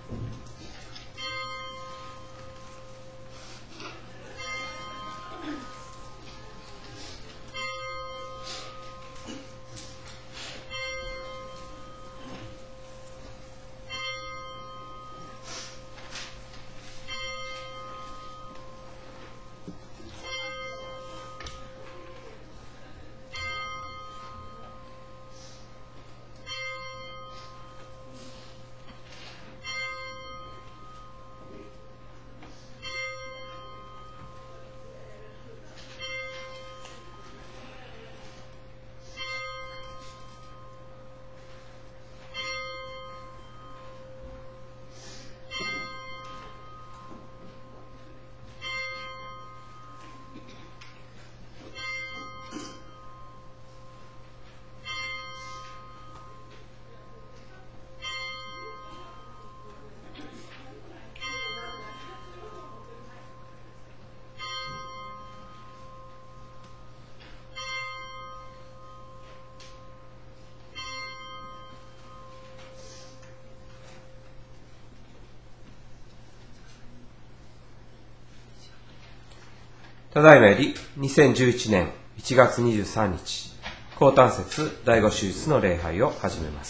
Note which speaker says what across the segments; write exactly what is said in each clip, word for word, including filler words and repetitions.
Speaker 1: ただいまよりにせんじゅういちねんいちがつにじゅうさんにち、降誕節第五手術の礼拝を始めます。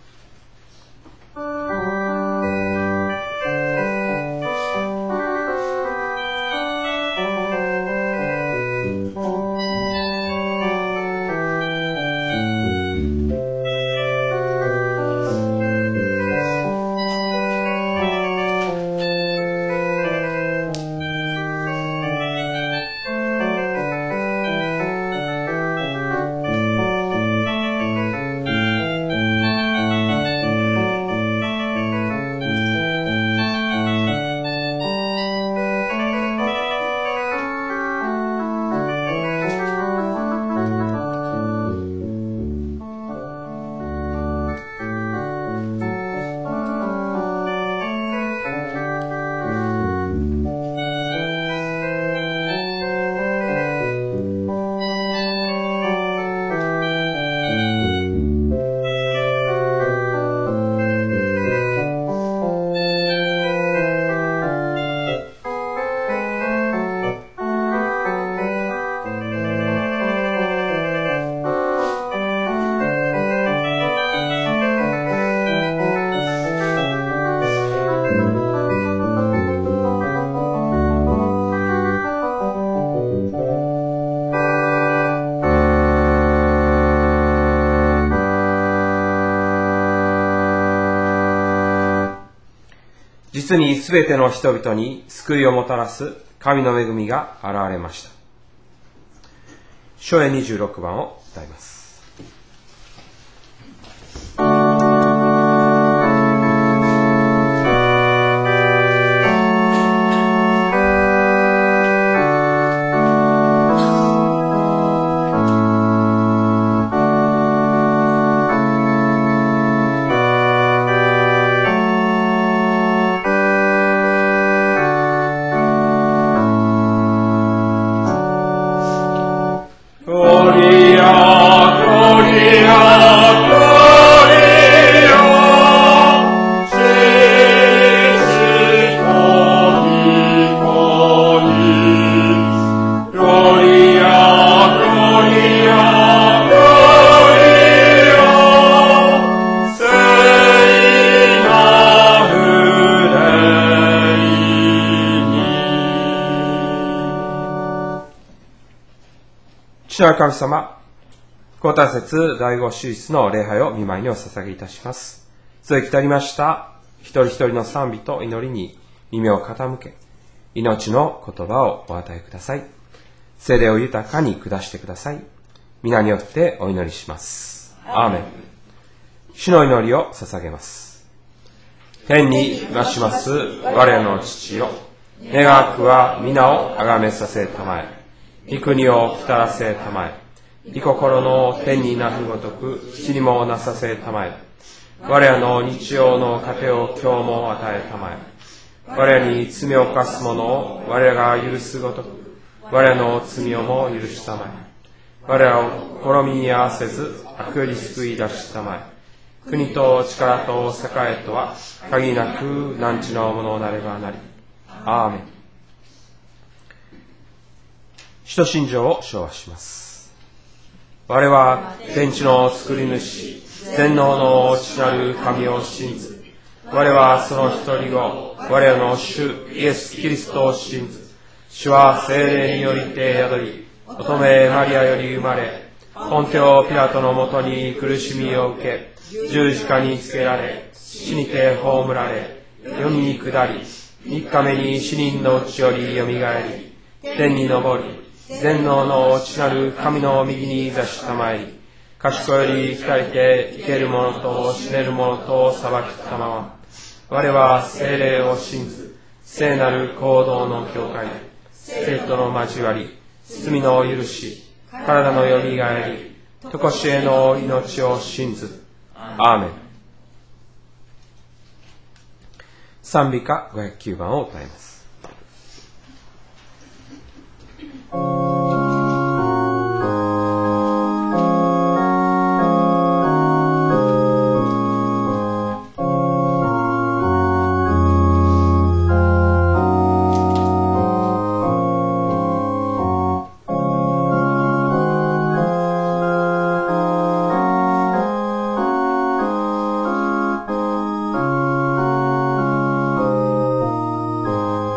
Speaker 1: 実にすべての人々に救いをもたらす神の恵みが現れました。書編にじゅうろくばんを歌います。主なる神様、降誕節第五手術の礼拝を御前にお捧げいたします。続きたりました一人一人の賛美と祈りに耳を傾け、命の言葉をお与えください。聖霊を豊かに下してください。皆によってお祈りします。アーメン。主の祈りを捧げます。天にいまします我らの父よ、願わくは皆をあがめさせたまえ。御国を来たらせたまえ。御心の天になるごとく地にもなさせたまえ。我らの日曜の糧を今日も与えたまえ。我らに罪を犯す者を我らが許すごとく我らの罪をも許したまえ。我らを試みに合わせず悪より救い出したまえ。 国と力と栄とは限りなく何地のものなればなり。アーメン。使徒信条を唱和します。我は天地の作り主、全能の父なる神を信ず。我はその一人子、我らの主イエス・キリストを信ず。主は聖霊によりて宿り、乙女マリアより生まれ、ポンテオ・ピラトのもとに苦しみを受け、十字架につけられ、死にて葬られ、世に下り、三日目に死人のうちよりよみがえり、天に昇り、全能の父なる神の右に座したまえり、賢より光りて生ける者と死ねる者と裁きたまま、我は聖霊を信ず、聖なる行動の教会、生徒の交わり、罪の許し、体のよみがえり、とこしえの命を信ず。アーメン。賛美歌ごひゃくきゅうばんを歌います。
Speaker 2: 「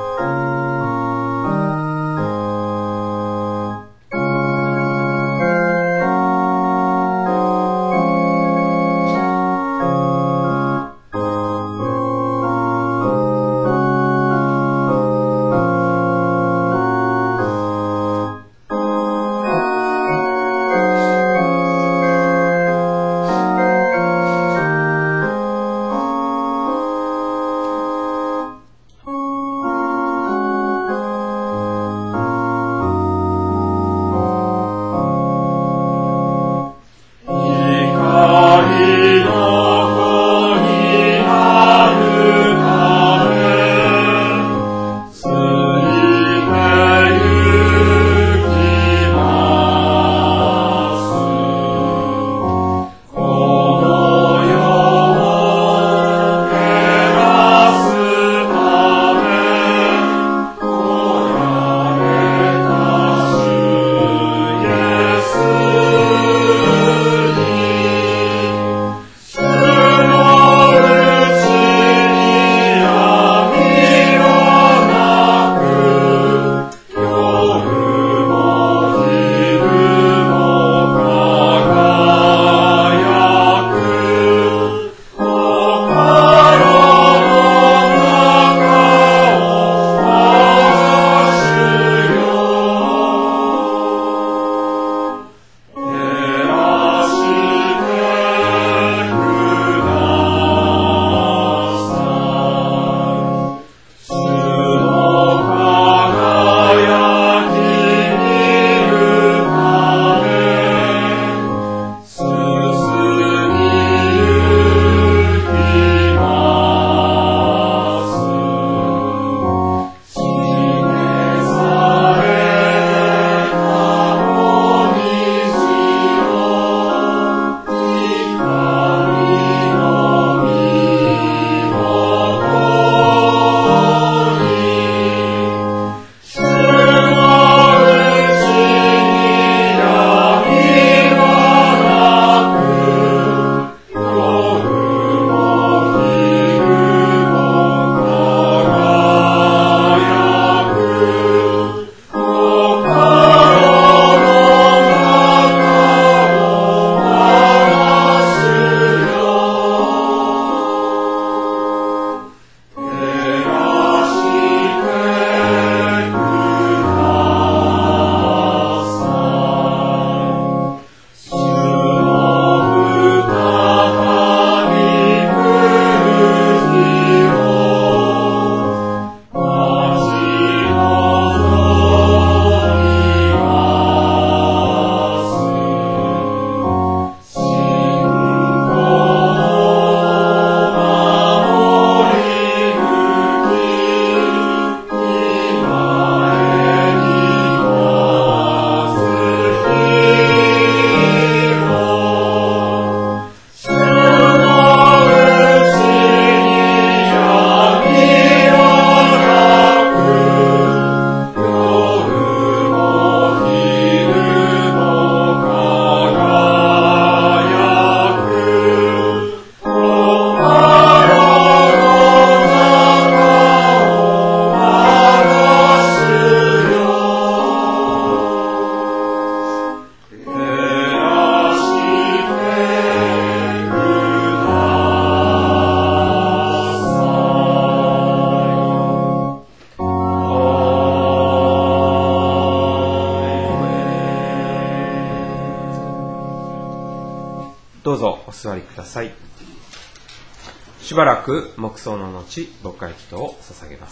Speaker 1: 座りください。しばらく黙想の後、牧会祈祷を捧げます。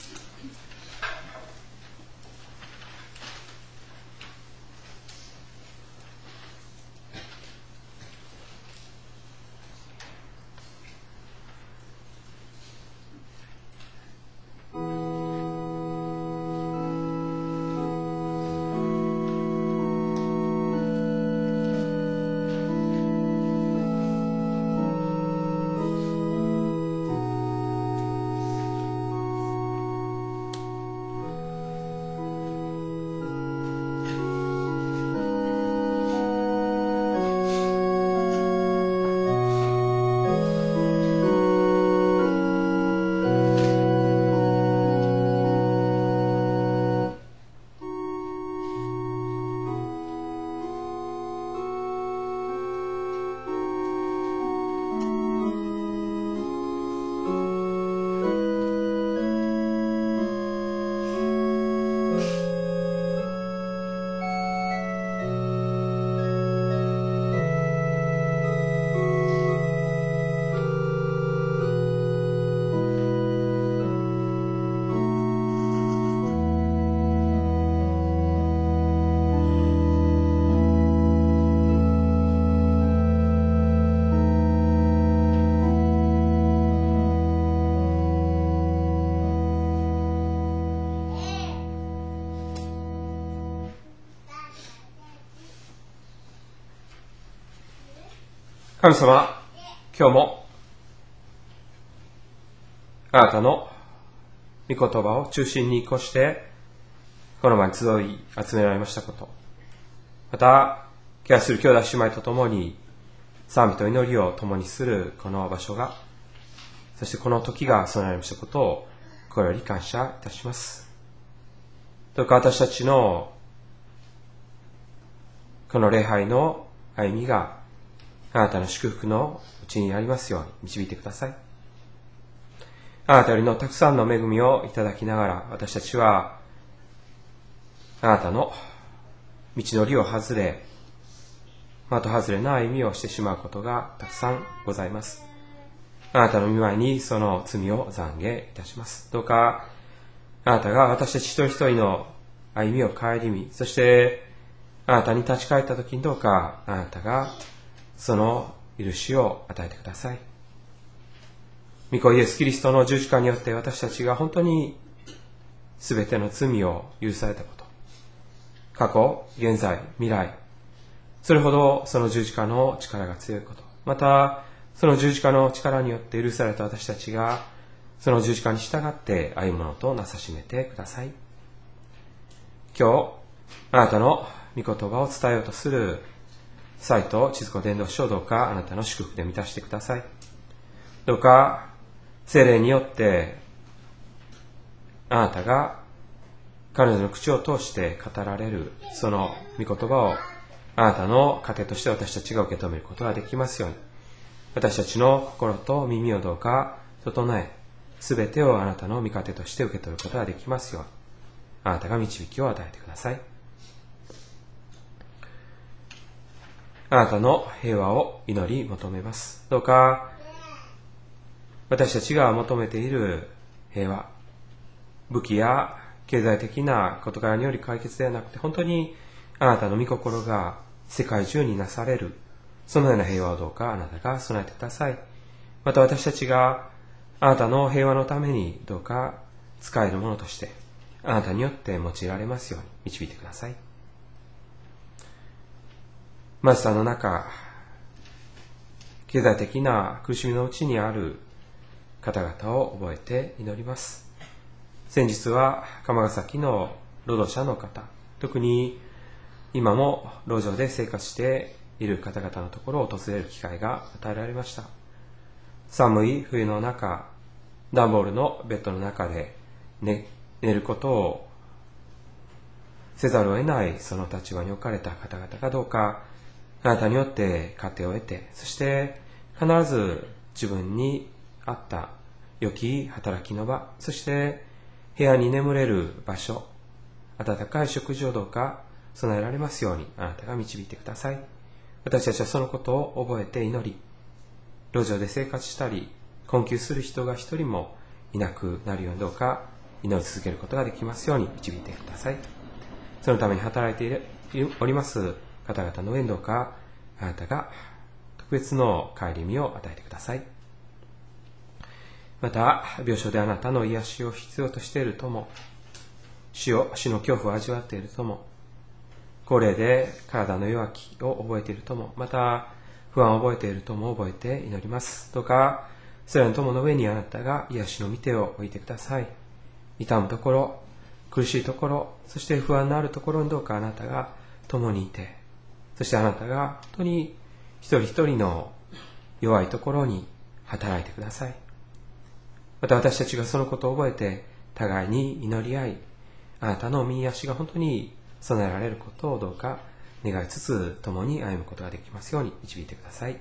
Speaker 1: 神様、今日もあなたの御言葉を中心に越してこの場に集い集められましたこと、また敬愛する兄弟姉妹と共に賛美と祈りを共にするこの場所が、そしてこの時が備えられましたことを心より感謝いたします。どうか私たちのこの礼拝の歩みがあなたの祝福のうちにありますように導いてください。あなたよりのたくさんの恵みをいただきながら、私たちはあなたの道のりを外れ、的外れな歩みをしてしまうことがたくさんございます。あなたの御前にその罪を懺悔いたします。どうかあなたが私たち一人一人の歩みを顧み、そしてあなたに立ち返ったときにどうかあなたがその許しを与えてください。御子イエス・キリストの十字架によって私たちが本当にすべての罪を許されたこと、過去、現在、未来、それほどその十字架の力が強いこと、またその十字架の力によって許された私たちがその十字架に従って歩むものとなさしめてください。今日あなたの御言葉を伝えようとする斎藤千鶴子伝道師をどうかあなたの祝福で満たしてください。どうか聖霊によってあなたが彼女の口を通して語られるその御言葉をあなたの糧として私たちが受け止めることができますように、私たちの心と耳をどうか整え、すべてをあなたの御糧として受け取ることができますように、あなたが導きを与えてください。あなたの平和を祈り求めます。どうか私たちが求めている平和、武器や経済的な事柄により解決ではなくて、本当にあなたの御心が世界中になされる、そのような平和をどうかあなたが備えてください。また私たちがあなたの平和のためにどうか使えるものとしてあなたによって用いられますように導いてください。マスターの中、経済的な苦しみのうちにある方々を覚えて祈ります。先日は釜ヶ崎の労働者の方、特に今も路上で生活している方々のところを訪れる機会が与えられました。寒い冬の中、段ボールのベッドの中で 寝, 寝ることをせざるを得ないその立場に置かれた方々がどうかあなたによって糧を得て、そして必ず自分に合った良き働きの場、そして部屋に眠れる場所、温かい食事をどうか備えられますようにあなたが導いてください。 私たちはそのことを覚えて祈り、路上で生活したり困窮する人が一人もいなくなるようにどうか祈り続けることができますように導いてください。そのために働いております方々の上にどうかあなたが特別の顧みを与えてください。また病床であなたの癒しを必要としているとも、死を死の恐怖を味わっているとも、高齢で体の弱きを覚えているとも、また不安を覚えているとも覚えて祈ります。どうかそれらの友の上にあなたが癒しの御手を置いてください。痛むところ、苦しいところ、そして不安のあるところにどうかあなたが共にいて、そしてあなたが本当に一人一人の弱いところに働いてください。また私たちがそのことを覚えて互いに祈り合い、あなたの御癒しが本当に備えられることをどうか願いつつ共に歩むことができますように導いてください。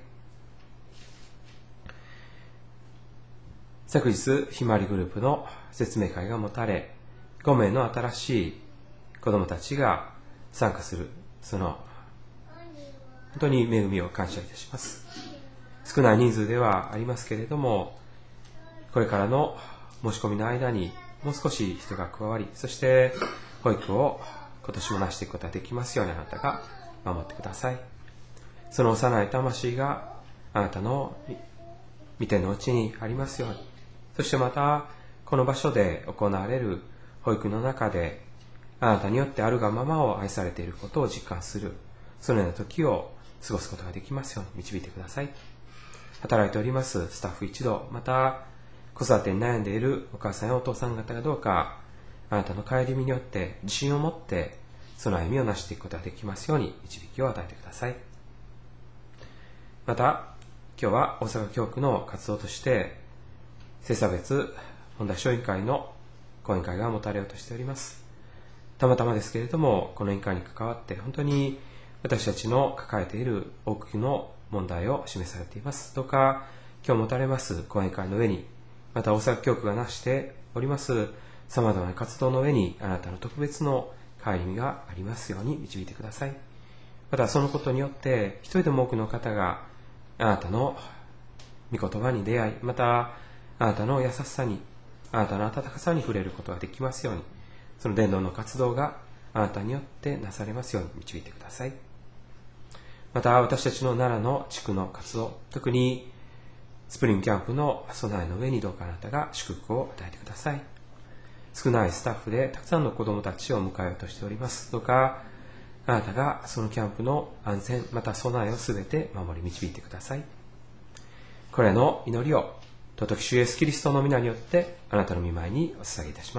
Speaker 1: 昨日ひまわりグループの説明会が持たれ、ごめいの新しい子どもたちが参加する、その本当に恵みを感謝いたします。少ない人数ではありますけれども、これからの申し込みの間にもう少し人が加わり、そして保育を今年もなしていくことができますようにあなたが守ってください。その幼い魂があなたの御手のうちにありますように、そしてまたこの場所で行われる保育の中であなたによってあるがままを愛されていることを実感する、そのような時を過ごすことができますように導いてください。働いておりますスタッフ一同、また子育てに悩んでいるお母さんやお父さん方がどうかあなたの顧みによって自信を持ってその歩みを成していくことができますように導きを与えてください。また今日は大阪教区の活動として性差別問題小委員会の講演会が持たれようとしております。たまたまですけれどもこの委員会に関わって本当に私たちの抱えている多くの問題を示されています。どうか今日持たれます講演会の上に、また大阪教区がなしておりますさまざまな活動の上にあなたの特別の顧みがありますように導いてください。またそのことによって一人でも多くの方があなたの御言葉に出会い、またあなたの優しさに、あなたの温かさに触れることができますように、その伝道の活動があなたによってなされますように導いてください。また私たちの奈良の地区の活動、特にスプリングキャンプの備えの上にどうかあなたが祝福を与えてください。少ないスタッフでたくさんの子どもたちを迎えようとしております。どうかあなたがそのキャンプの安全、また備えをすべて守り導いてください。これらの祈りを尊き主イエスキリストの皆によってあなたの御前にお捧げいたします。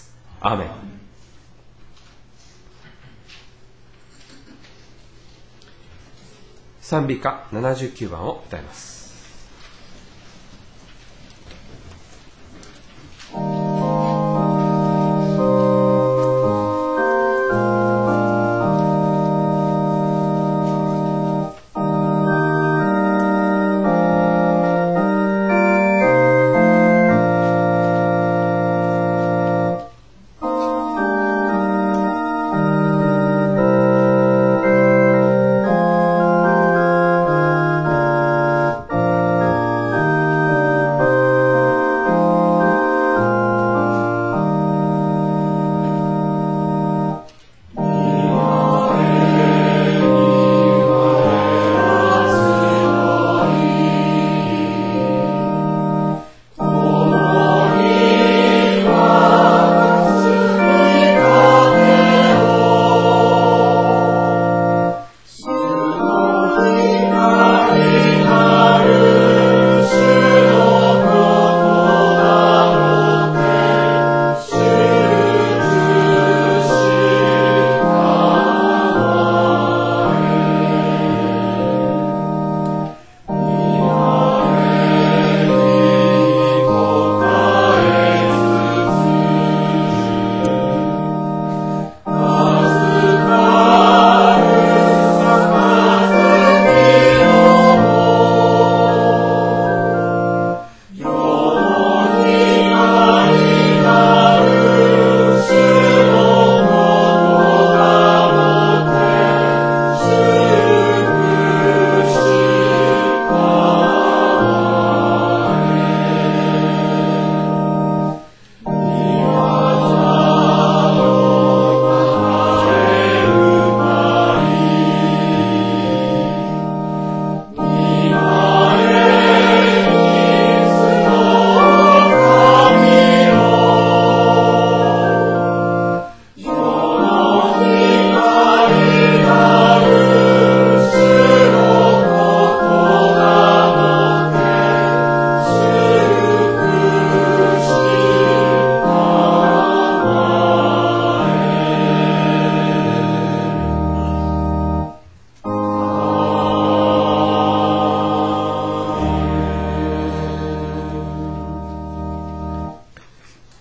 Speaker 1: アーメン。賛美歌ななじゅうきゅうばんを歌います。
Speaker 2: 「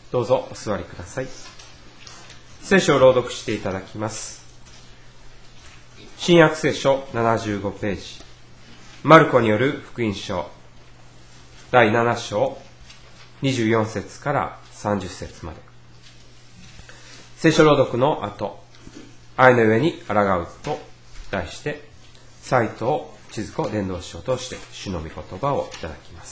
Speaker 1: どうぞお座りください。聖書を朗読していただきます。新約聖書ななじゅうごページ、マルコによる福音書だいなな章にじゅうよん節からさんじゅう節まで。聖書朗読の後、愛の上に抗うと題して斉藤千鶴子伝道師を通して主の御言葉をいただきます。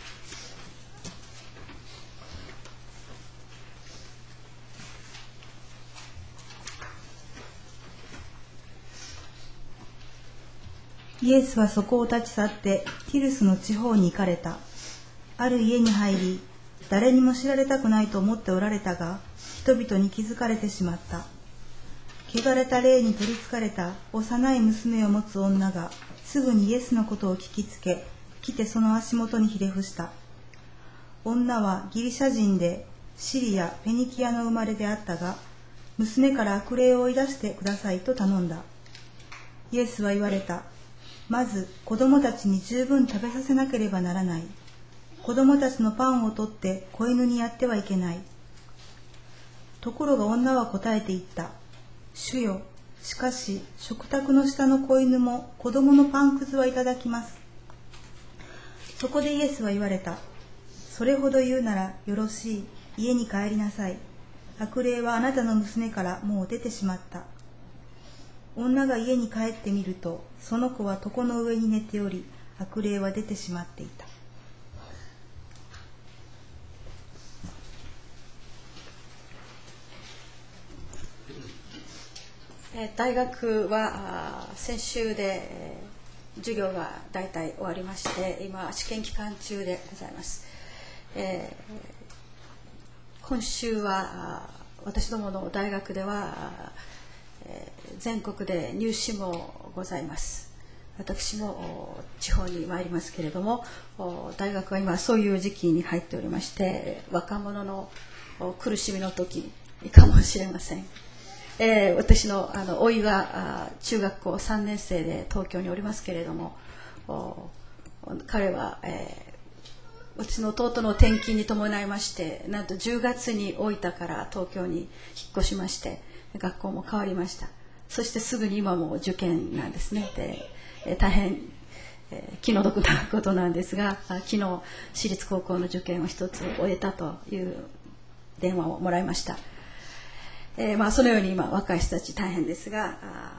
Speaker 2: イエスはそこを立ち去ってティルスの地方に行かれた。ある家に入り、誰にも知られたくないと思っておられたが、人々に気づかれてしまった。汚れた霊に取りつかれた幼い娘を持つ女がすぐにイエスのことを聞きつけ、来てその足元にひれ伏した。女はギリシャ人でシリア・フェニキアの生まれであったが、娘から悪霊を追い出してくださいと頼んだ。イエスは言われた。まず子供たちに十分食べさせなければならない。子供たちのパンを取って子犬にやってはいけない。ところが女は答えて言った。主よ、しかし食卓の下の子犬も子供のパンくずはいただきます。そこでイエスは言われた。それほど言うならよろしい。家に帰りなさい。悪霊はあなたの娘からもう出てしまった。女が家に帰ってみると、その子は床の上に寝ており、悪霊は出てしまっていた。
Speaker 3: 大学は先週で授業が大体終わりまして、今試験期間中でございます。えー、今週は私どもの大学では全国で入試もございます。私も地方に参りますけれども、大学は今そういう時期に入っておりまして、若者の苦しみの時かもしれません。えー、私のあの甥が中学校さんねん生で東京におりますけれども、彼は、えー、私の弟の転勤に伴いまして、なんとじゅうがつに大分から東京に引っ越しまして、学校も変わりました。そしてすぐに今も受験なんですね。で、えー、大変、えー、気の毒なことなんですが、昨日私立高校の受験を一つ終えたという電話をもらいました。えーまあ、そのように今若い人たち大変ですが、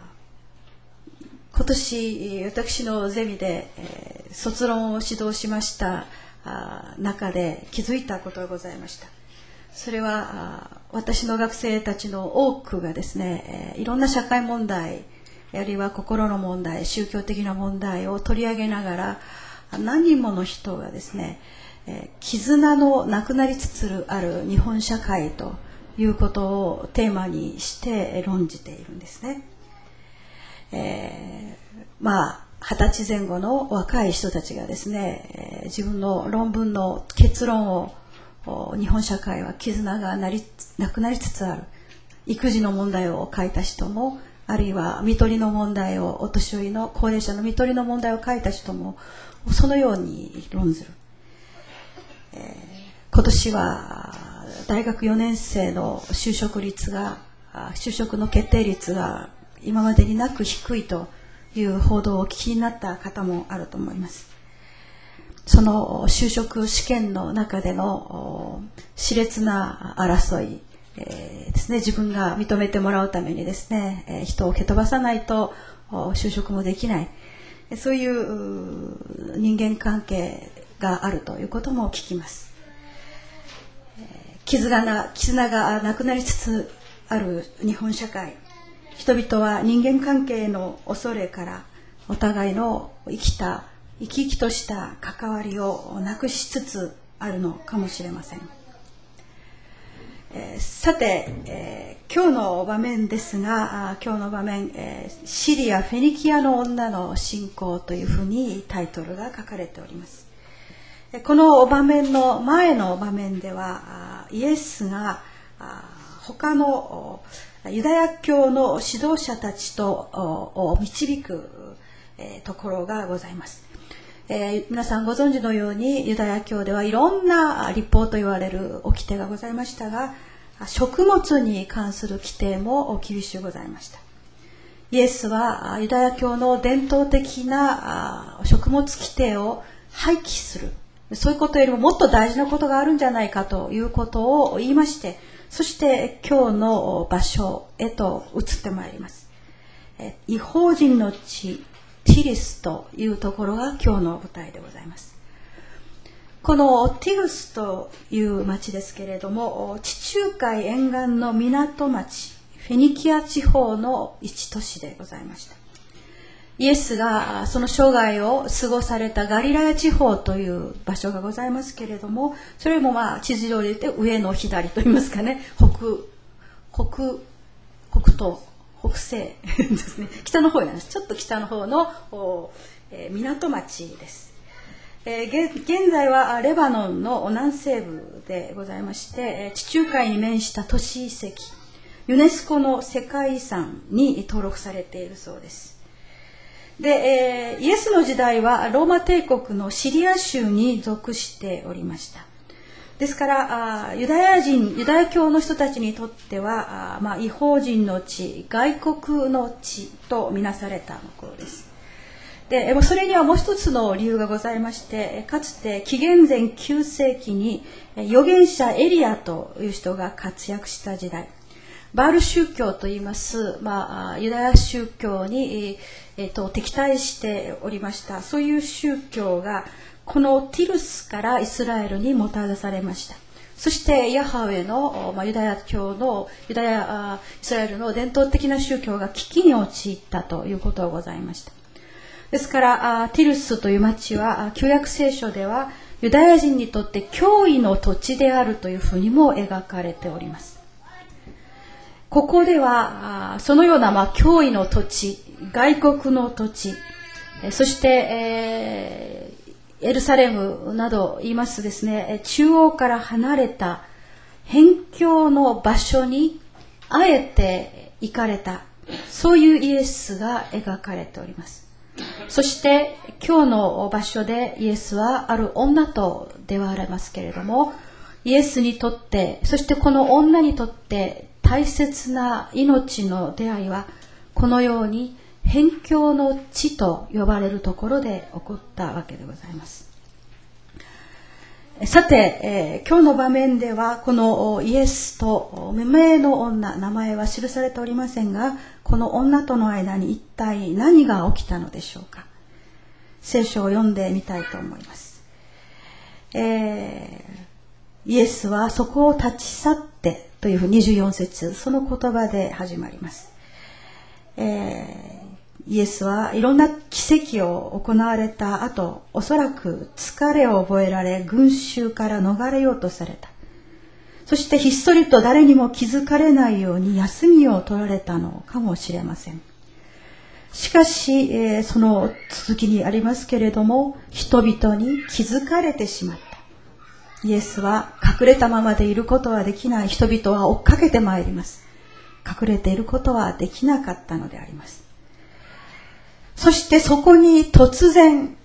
Speaker 3: 今年私のゼミで、えー、卒論を指導しました中で気づいたことがございました。それは私の学生たちの多くがですね、いろんな社会問題あるいは心の問題、宗教的な問題を取り上げながら、何人もの人がですね、絆のなくなりつつある日本社会ということをテーマにして論じているんですね。えー、まあ二十歳前後の若い人たちがですね、えー、自分の論文の結論を、日本社会は絆がなりなくなりつつある、育児の問題を書いた人も、あるいは看取りの問題を、お年寄りの高齢者の看取りの問題を書いた人もそのように論ずる。えー、今年は大学よねん生の就職率が就職の決定率が今までになく低いという報道をお聞きになった方もあると思います。その就職試験の中での熾烈な争い、えーですね、自分が認めてもらうためにですね、えー、人を蹴飛ばさないと就職もできない、そういう人間関係があるということも聞きます。絆が、絆がなくなりつつある日本社会、人々は人間関係の恐れからお互いの生きた生き生きとした関わりをなくしつつあるのかもしれません。えー、さて、えー、今日の場面ですが、今日の場面、えー、シリア・フェニキアの女の信仰というふうにタイトルが書かれております。この場面の前の場面では、イエスが他のユダヤ教の指導者たちとを導くところがございます。 えー、皆さんご存知のようにユダヤ教ではいろんな律法と言われる掟がございましたが、食物に関する規定も厳しゅうございました。イエスはユダヤ教の伝統的な食物規定を廃棄する、そういうことよりももっと大事なことがあるんじゃないかということを言いまして、そして今日の場所へと移ってまいります。異邦人の地ティリスというところが今日の舞台でございます。このティルスという町ですけれども、地中海沿岸の港町フェニキア地方の一都市でございました。イエスがその生涯を過ごされたガリラヤ地方という場所がございますけれども、それもまあ地図上で言って上の左といいますかね、北北北東北西ですね、北の方なんです。ちょっと北の方の、えー、港町です。えー、現在はレバノンの南西部でございまして、地中海に面した都市遺跡、ユネスコの世界遺産に登録されているそうです。で、えー、イエスの時代はローマ帝国のシリア州に属しておりました。ですからあユダヤ人ユダヤ教の人たちにとってはあ、まあ、異邦人の地、外国の地とみなされたところです。でそれにはもう一つの理由がございまして、かつて紀元前きゅうせいきに預言者エリアという人が活躍した時代、バール宗教といいます、まあ、ユダヤ宗教に、えー、と敵対しておりました。そういう宗教がこのティルスからイスラエルにもたらされました。そしてヤハウェの、まあ、ユダヤ教のユダヤイスラエルの伝統的な宗教が危機に陥ったということがございました。ですからティルスという町は旧約聖書ではユダヤ人にとって脅威の土地であるというふうにも描かれております。ここではそのような、まあ、脅威の土地、外国の土地、そして、えーエルサレムなど言いますですね、中央から離れた辺境の場所にあえて行かれた、そういうイエスが描かれております。そして今日の場所でイエスはある女と出会われますけれども、イエスにとって、そしてこの女にとって大切な命の出会いはこのように辺境の地と呼ばれるところで起こったわけでございます。さて、えー、今日の場面ではこのイエスと無名の女、名前は記されておりませんが、この女との間に一体何が起きたのでしょうか。聖書を読んでみたいと思います。えー、イエスはそこを立ち去ってというふうににじゅうよん節、その言葉で始まります。えーイエスはいろんな奇跡を行われた後、おそらく疲れを覚えられ、群衆から逃れようとされた。そしてひっそりと誰にも気づかれないように休みを取られたのかもしれません。しかし、えー、その続きにありますけれども、人々に気づかれてしまった。イエスは隠れたままでいることはできない。人々は追っかけてまいります。隠れていることはできなかったのであります。そしてそこに突然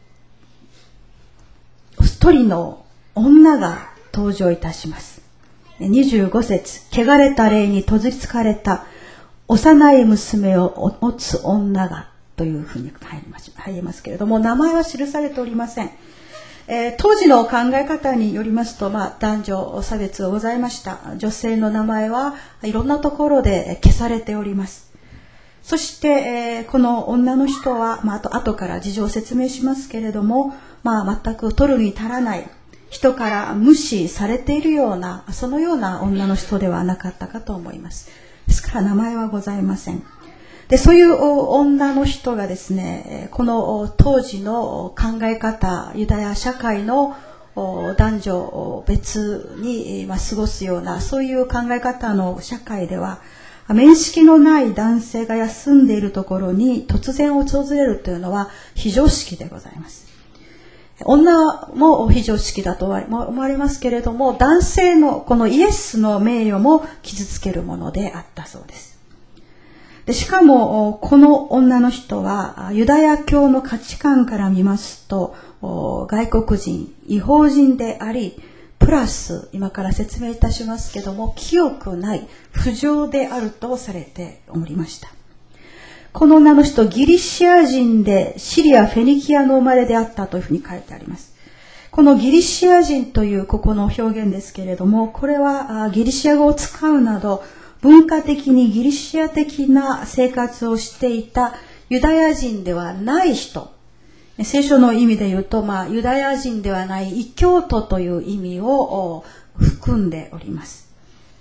Speaker 3: 一人の女が登場いたします。にじゅうご節、汚れた霊に閉じつかれた幼い娘を持つ女がというふうに入ります、入りますけれども、名前は記されておりません。えー、当時の考え方によりますと、まあ、男女差別がございました。女性の名前はいろんなところで消されております。そして、えー、この女の人は、まあ、あと後から事情を説明しますけれども、まあ、全く取るに足らない、人から無視されているような、そのような女の人ではなかったかと思います。ですから名前はございません。で、そういう女の人がですね、この当時の考え方、ユダヤ社会の男女別に過ごすような、そういう考え方の社会では、面識のない男性が休んでいるところに突然訪れるというのは非常識でございます。女も非常識だと思われますけれども、男性のこのイエスの名誉も傷つけるものであったそうです。
Speaker 2: でしかもこの女の人はユダヤ教の価値観から見ますと外国人、異邦人であり、プラス今から説明いたしますけども、清くない不浄であるとされておりました。この女の人、ギリシア人でシリア・フェニキアの生まれであったというふうに書いてあります。このギリシア人というここの表現ですけれども、これはギリシア語を使うなど文化的にギリシア的な生活をしていたユダヤ人ではない人、聖書の意味で言うと、まあ、ユダヤ人ではない異教徒という意味を含んでおります。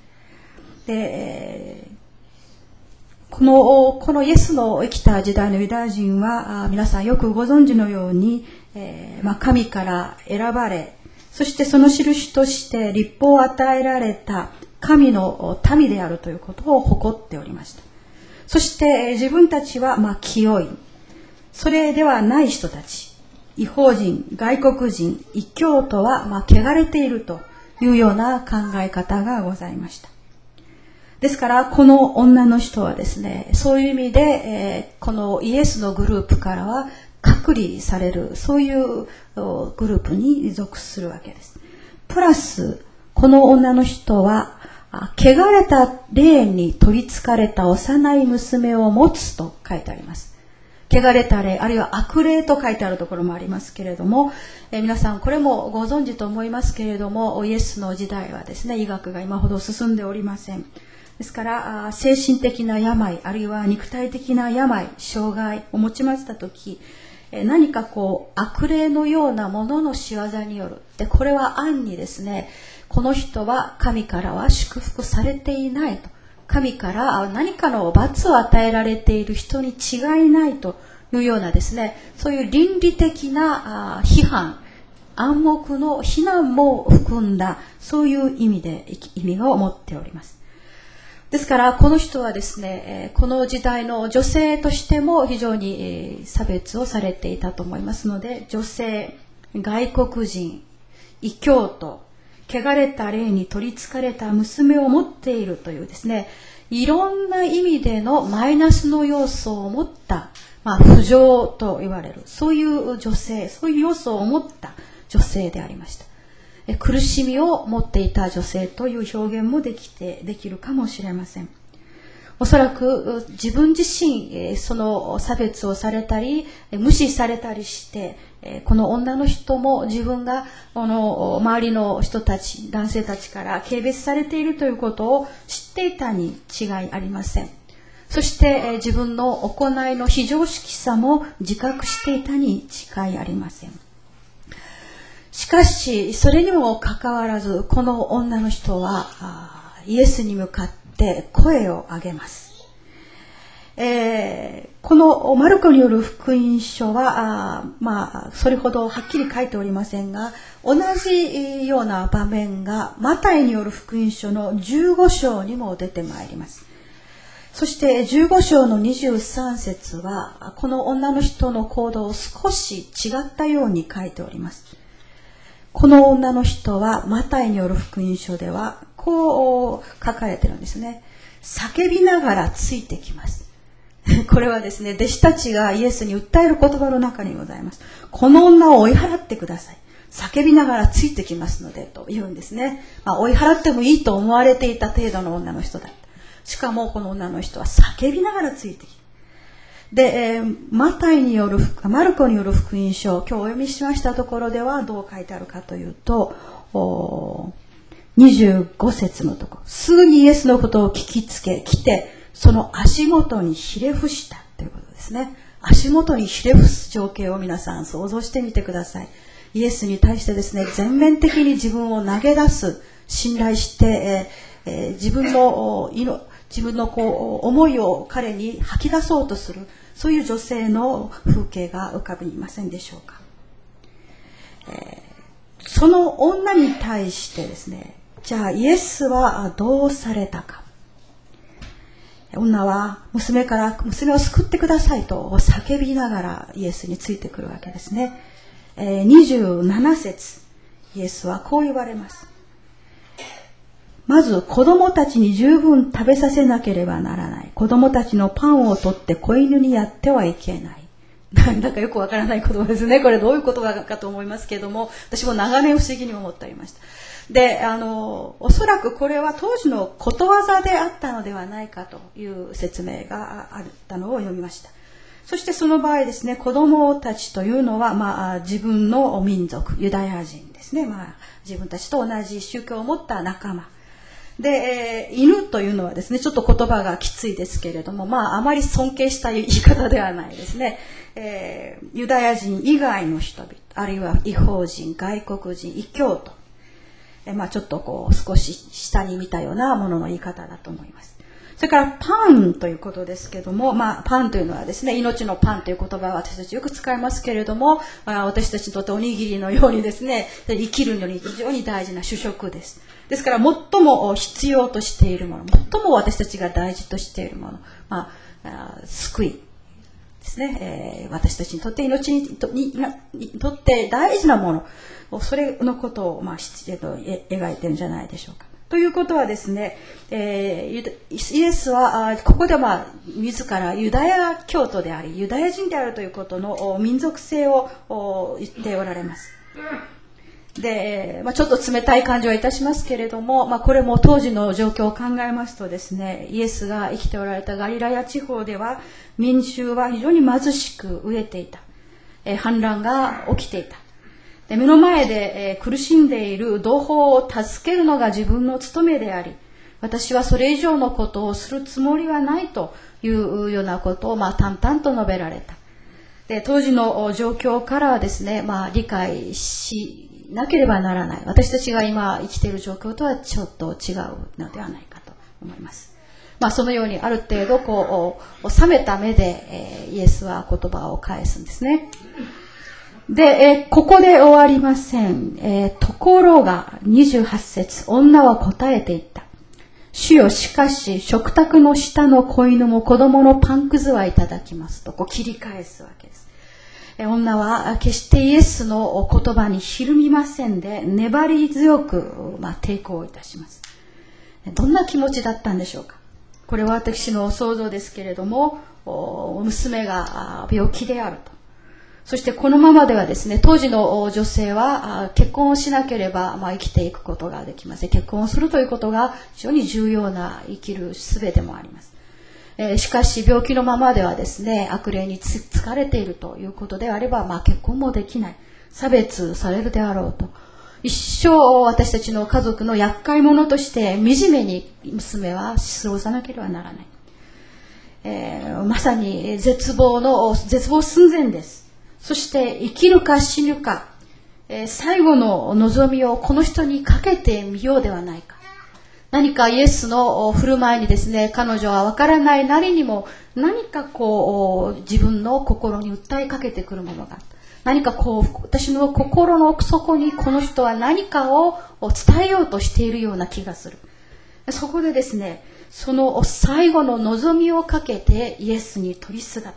Speaker 2: で、この、このイエスの生きた時代のユダヤ人は、皆さんよくご存知のように、えーまあ、神から選ばれ、そしてその印として律法を与えられた神の民であるということを誇っておりました。そして自分たちはまあ清い、それではない人たち、異邦人、外国人、異教徒はまあ汚れているというような考え方がございました。ですからこの女の人はですね、そういう意味で、えー、このイエスのグループからは隔離される、そういうグループに属するわけです。プラスこの女の人は汚れた霊に取り憑かれた幼い娘を持つと書いてあります。汚れた霊、あるいは悪霊と書いてあるところもありますけれども、えー、皆さんこれもご存知と思いますけれども、イエスの時代はですね、医学が今ほど進んでおりません。ですから精神的な病、あるいは肉体的な病、障害を持ちましたとき、何かこう悪霊のようなものの仕業による、でこれは暗にですね、この人は神からは祝福されていないと、神から何かの罰を与えられている人に違いないというようなですね、そういう倫理的な批判、暗黙の非難も含んだ、そういう意味で意味を持っております。ですからこの人はですね、この時代の女性としても非常に差別をされていたと思いますので、女性、外国人、異教徒、汚れた霊に取り憑かれた娘を持っているというですね、いろんな意味でのマイナスの要素を持った、まあ、不浄と言われる、そういう女性、そういう要素を持った女性でありました。苦しみを持っていた女性という表現もできて、できるかもしれません。おそらく自分自身その差別をされたり無視されたりして、この女の人も自分がこの周りの人たち、男性たちから軽蔑されているということを知っていたに違いありません。そして自分の行いの非常識さも自覚していたに違いありません。しかしそれにもかかわらず、この女の人はイエスに向かって声を上げます。えー、このマルコによる福音書はあ、まあ、それほどはっきり書いておりませんが、同じような場面がマタイによる福音書のじゅうご章にも出てまいります。そしてじゅうご章のにじゅうさん節はこの女の人の行動を少し違ったように書いております。この女の人はマタイによる福音書ではこう書かれてるんですね。叫びながらついてきます。これはですね、弟子たちがイエスに訴える言葉の中にございます。この女を追い払ってください。叫びながらついてきますのでと言うんですね。まあ、追い払ってもいいと思われていた程度の女の人だった。しかもこの女の人は叫びながらついてきる。で、えー、マタイによる、マルコによる福音書、今日お読みしましたところではどう書いてあるかというと、にじゅうご節のところ、すぐにイエスのことを聞きつけ、来て、その足元にひれ伏したということですね。足元にひれ伏す情景を皆さん想像してみてください。イエスに対してですね、全面的に自分を投げ出す、信頼して、えーえー、自分の自分のこう思いを彼に吐き出そうとする、そういう女性の風景が浮かびませんでしょうか。えー、その女に対してですね、じゃあイエスはどうされたか。女は娘から娘を救ってくださいと叫びながらイエスについてくるわけですね。えー、にじゅうなな節、イエスはこう言われます。
Speaker 3: まず子供たちに十分食べさせなければならない。子供たちのパンを取って子犬にやってはいけない。なんかよくわからない言葉ですね。これどういう言葉かと思いますけれども、私も長年不思議に思っておりました。で、あの、おそらくこれは当時のことわざであったのではないかという説明があったのを読みました。そしてその場合ですね、子供たちというのは、まあ、自分の民族、ユダヤ人ですね。まあ、自分たちと同じ宗教を持った仲間。で、えー、犬というのはですね、ちょっと言葉がきついですけれども、まあ、あまり尊敬した言い方ではないですね。えー、ユダヤ人以外の人々、あるいは異邦人、外国人、異教徒。えー、まあ、ちょっとこう、少し下に見たようなものの言い方だと思います。それからパンということですけども、まあ、パンというのはですね、命のパンという言葉は私たちよく使いますけれども、まあ、私たちにとっておにぎりのようにですね、生きるのに非常に大事な主食です。ですから最も必要としているもの、最も私たちが大事としているもの、まあ、救いですね、えー、私たちにとって命に と, ににとって大事なもの、それのことを、まあ、えと描いてるんじゃないでしょうか。ということはですね、えー、イエスはここでまあ自らユダヤ教徒でありユダヤ人であるということの民族性を言っておられます。で、まあ、ちょっと冷たい感じはいたしますけれども、まあ、これも当時の状況を考えますとですね、イエスが生きておられたガリラヤ地方では民衆は非常に貧しく飢えていた、えー、反乱が起きていた。で、目の前で、えー、苦しんでいる同胞を助けるのが自分の務めであり、私はそれ以上のことをするつもりはないというようなことを、まあ、淡々と述べられた。で、当時の状況からはですね、まあ、理解しなければならない。私たちが今生きている状況とはちょっと違うのではないかと思います。まあ、そのようにある程度こう冷めた目で、えー、イエスは言葉を返すんですね。で、えー、ここで終わりません。えー、ところがにじゅうはち節、女は答えていった。主よ、しかし食卓の下の子犬も子供のパンくずはいただきますとこう切り返すわけです。女は決してイエスの言葉にひるみませんで、粘り強く、まあ、抵抗いたします。どんな気持ちだったんでしょうか。これは私の想像ですけれども、娘が病気であると。そしてこのままではですね、当時の女性は結婚をしなければ、まあ、生きていくことができません。結婚をするということが非常に重要な生きる術でもあります。えー、しかし病気のままではですね、悪霊につ疲れているということであれば、まあ、結婚もできない、差別されるであろうと、一生私たちの家族の厄介者として惨めに娘は過ごさなければならない、えー、まさに絶望の絶望寸前です。そして生きるか死ぬか、えー、最後の望みをこの人にかけてみようではないか。何かイエスの振る舞いにですね、彼女は分からないなりにも何かこう自分の心に訴えかけてくるものがあった。何かこう私の心の奥底にこの人は何かを伝えようとしているような気がする。そこでですね、その最後の望みをかけてイエスに取りすがった。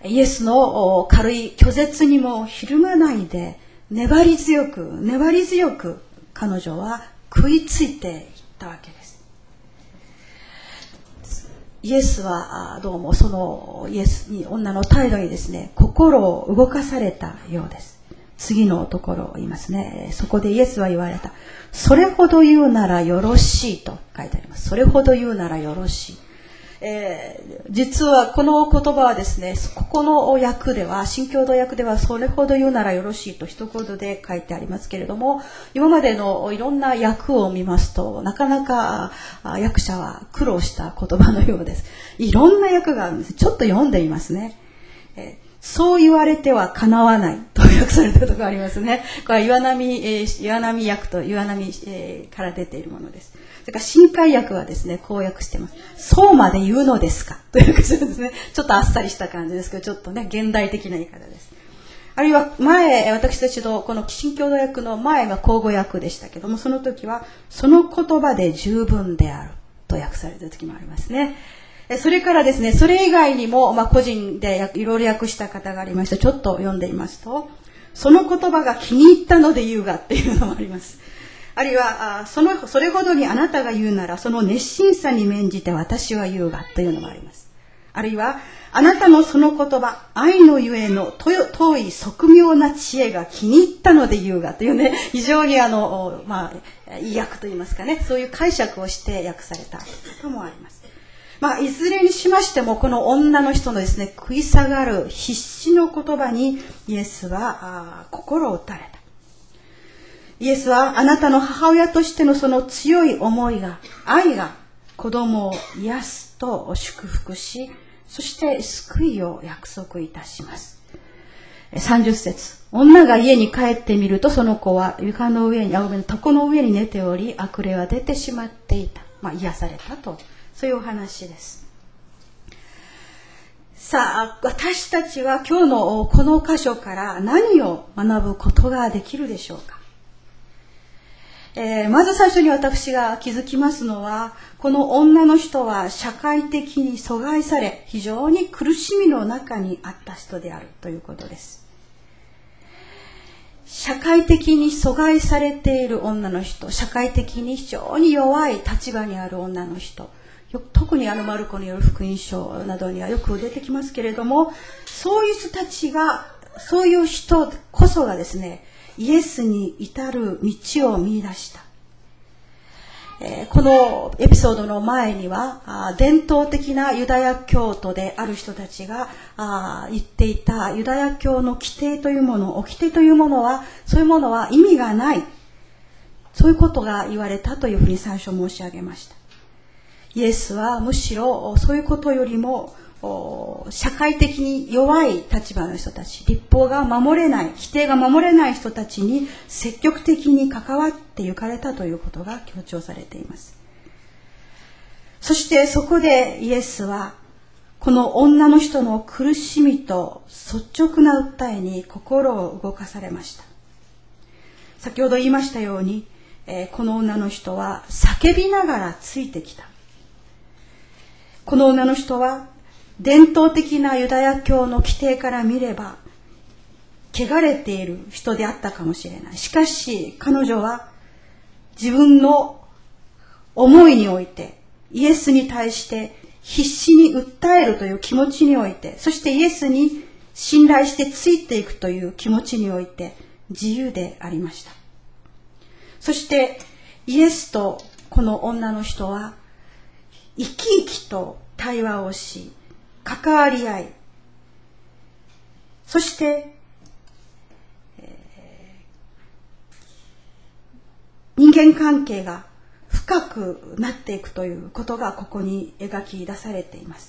Speaker 3: イエスの軽い拒絶にもひるまないで、粘り強く粘り強く彼女は食いついていったわけです。イエスはどうもそのイエスに女の態度にですね、心を動かされたようです。次のところを言いますね。そこでイエスは言われた。それほど言うならよろしいと書いてあります。それほど言うならよろしい。えー、実はこの言葉はですね、ここの訳では、新共同訳ではそれほど言うならよろしいと一言で書いてありますけれども、今までのいろんな訳を見ますと、なかなか訳者は苦労した言葉のようです。いろんな訳があるんです。ちょっと読んでみますね。えーそう言われてはかなわないと訳されたところがありますね。これは岩波、えー、岩波訳と岩波、えー、から出ているものです。それから新海訳はですね、こう訳しています。そうまで言うのですかという訳してるんですね。ちょっとあっさりした感じですけど、ちょっとね、現代的な言い方です。あるいは前、私たちのこの新共同訳の前は口語訳でしたけども、その時はその言葉で十分であると訳された時もありますね。それからですね、それ以外にも、まあ、個人でいろいろ訳した方がありまして、ちょっと読んでみますと、その言葉が気に入ったので言うがっていうのもあります。 あるいはあそのそれほどにあなたが言うならその熱心さに免じて私は言うがというのもあります。あるいはあなたのその言葉愛のゆえの遠い側妙な知恵が気に入ったので言うがというね、非常にあの、まあ、いい訳といいますかね、そういう解釈をして訳されたこともあります。まあ、いずれにしましてもこの女の人のですね、食い下がる必死の言葉にイエスはあ心を打たれた。イエスはあなたの母親としてのその強い思いが、愛が子供を癒すと祝福し、そして救いを約束いたします。さんじゅっ節、女が家に帰ってみるとその子は床の上に、床の上に寝ており、悪霊は出てしまっていた。まあ、癒されたと、そういうお話です。さあ、私たちは今日のこの箇所から何を学ぶことができるでしょうか。えー、まず最初に私が気づきますのは、この女の人は社会的に阻害され、非常に苦しみの中にあった人であるということです。社会的に阻害されている女の人、社会的に非常に弱い立場にある女の人、特にあのマルコによる福音書などにはよく出てきますけれども、そういう人たちが、そういう人こそがですね、イエスに至る道を見出した。えー、このエピソードの前には、伝統的なユダヤ教徒である人たちが言っていたユダヤ教の規定というもの、掟というものは、そういうものは意味がない。そういうことが言われたというふうに最初申し上げました。イエスはむしろそういうことよりも、社会的に弱い立場の人たち、律法が守れない、規定が守れない人たちに積極的に関わって行かれたということが強調されています。そしてそこでイエスはこの女の人の苦しみと率直な訴えに心を動かされました。先ほど言いましたように、この女の人は叫びながらついてきた。この女の人は伝統的なユダヤ教の規定から見れば汚れている人であったかもしれない。しかし彼女は自分の思いにおいてイエスに対して必死に訴えるという気持ちにおいて、そしてイエスに信頼してついていくという気持ちにおいて自由でありました。そしてイエスとこの女の人は生き生きと対話をし、関わり合い、そして、えー、人間関係が深くなっていくということがここに描き出されています。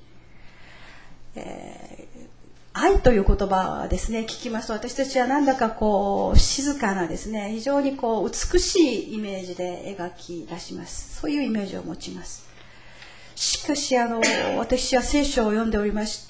Speaker 3: えー、愛という言葉はですね、聞きますと私たちはなんだかこう静かなですね、非常にこう美しいイメージで描き出します。そういうイメージを持ちます。しかしあの私は聖書を読んでおりまして、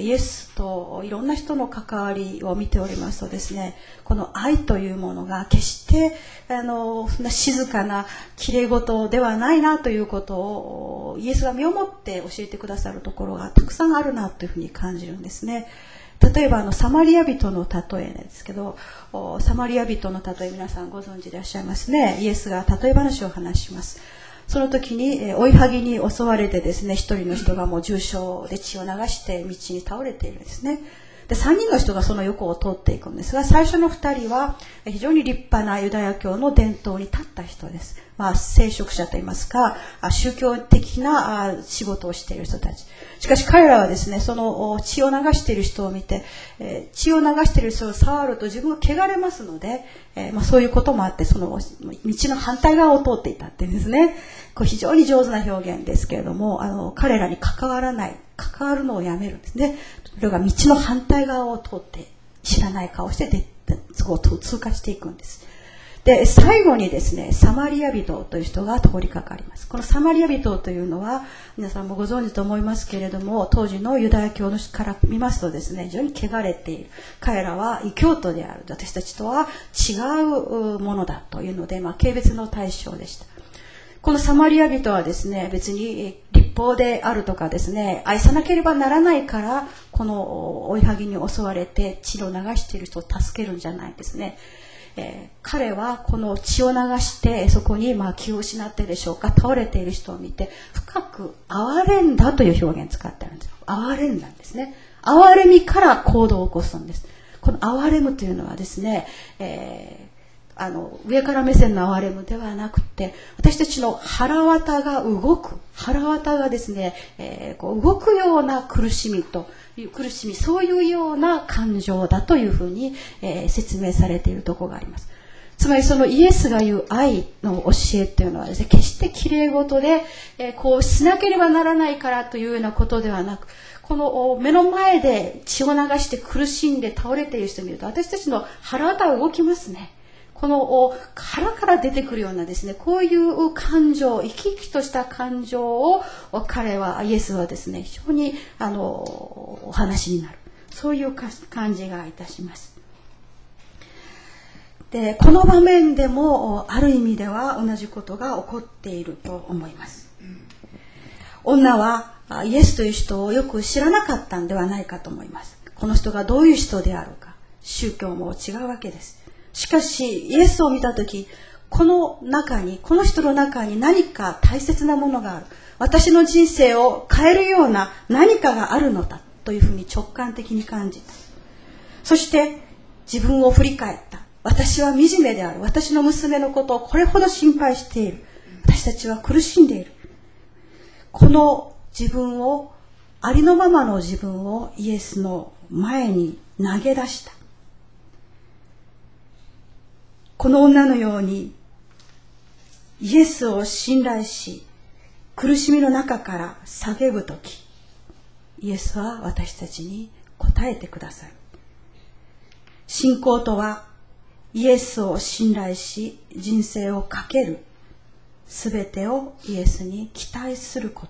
Speaker 3: イエスといろんな人の関わりを見ておりますとですね、この愛というものが決してあのそんな静かなきれい事ではないなということをイエスが身をもって教えてくださるところがたくさんあるなというふうに感じるんですね。例えばあのサマリア人の例えですけど、サマリア人の例え皆さんご存知でいらっしゃいますね。イエスが例え話を話します。その時に追いはぎに襲われてですね、一人の人がもう重傷で血を流して道に倒れているんですね。で、三人の人がその横を通っていくんですが、最初の二人は非常に立派なユダヤ教の伝統に立った人です。まあ、聖職者といいますか、宗教的な仕事をしている人たち。しかし彼らはですね、その血を流している人を見て、血を流している人を触ると自分が汚れますので、まあ、そういうこともあって、その道の反対側を通っていたっていうんですね。これ非常に上手な表現ですけれども、あの彼らに関わらない、関わるのをやめるんですね。それが道の反対側を通って知らない顔してでそこを通過していくんです。で、最後にですね、サマリア人という人が通りかかります。このサマリア人というのは皆さんもご存知と思いますけれども、当時のユダヤ教の人から見ますとですね、非常に汚れている。彼らは異教徒である。私たちとは違うものだというので、まあ、軽蔑の対象でした。このサマリア人はですね、別に律法であるとかですね、愛さなければならないからこの追いはぎに襲われて血を流している人を助けるんじゃないですね。 えー、彼はこの血を流してそこにまあ気を失っているでしょうか、倒れている人を見て深く哀れんだという表現を使ってあるんです。哀れんだんですね。哀れみから行動を起こすんです。この哀れむというのはですね、えーあの上から目線の哀れむではなくて、私たちの腹渡が動く、腹渡がですね、えー、こう動くような苦しみと苦しみ、そういうような感情だというふうに、えー、説明されているところがあります。つまりそのイエスが言う愛の教えというのはですね、決して綺麗事で、えー、こうしなければならないからというようなことではなく、この目の前で血を流して苦しんで倒れている人を見ると、私たちの腹渡が動きますね。この腹から出てくるようなですね、こういう感情、生き生きとした感情を彼は、イエスはですね、非常にあのお話になる、そういう感じがいたします。で、この場面でもある意味では同じことが起こっていると思います。女はイエスという人をよく知らなかったんではないかと思います。この人がどういう人であるか、宗教も違うわけです。しかしイエスを見たとき、この中に、この人の中に何か大切なものがある、私の人生を変えるような何かがあるのだというふうに直感的に感じた。そして自分を振り返った。私は惨めである。私の娘のことをこれほど心配している。私たちは苦しんでいる。この自分を、ありのままの自分をイエスの前に投げ出した。この女のようにイエスを信頼し、苦しみの中から叫ぶとき、イエスは私たちに答えてくださる。信仰とは、イエスを信頼し人生をかける、すべてをイエスに期待すること。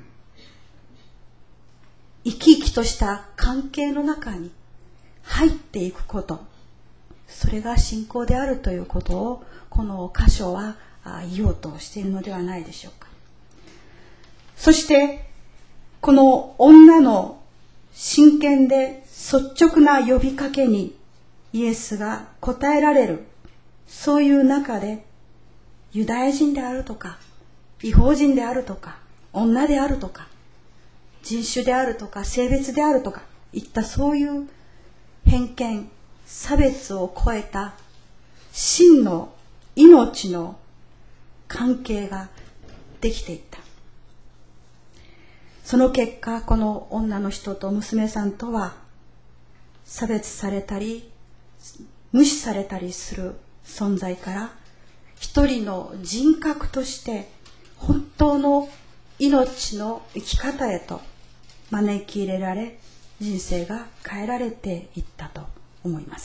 Speaker 3: 生き生きとした関係の中に入っていくこと、それが信仰であるということをこの箇所は言おうとしているのではないでしょうか。そしてこの女の真剣で率直な呼びかけにイエスが答えられる、そういう中でユダヤ人であるとか異邦人であるとか女であるとか人種であるとか性別であるとかいったそういう偏見、差別を超えた真の命の関係ができていった。その結果、この女の人と娘さんとは差別されたり無視されたりする存在から一人の人格として本当の命の生き方へと招き入れられ、人生が変えられていったと思います。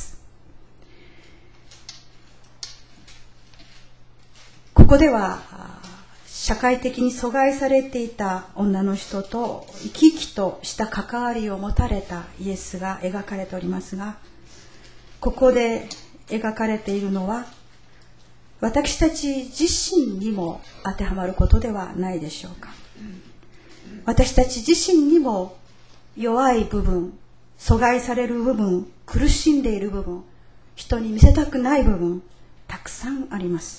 Speaker 3: ここでは社会的に阻害されていた女の人と生き生きとした関わりを持たれたイエスが描かれておりますが、ここで描かれているのは私たち自身にも当てはまることではないでしょうか。私たち自身にも弱い部分、阻害される部分、苦しんでいる部分、人に見せたくない部分、たくさんあります。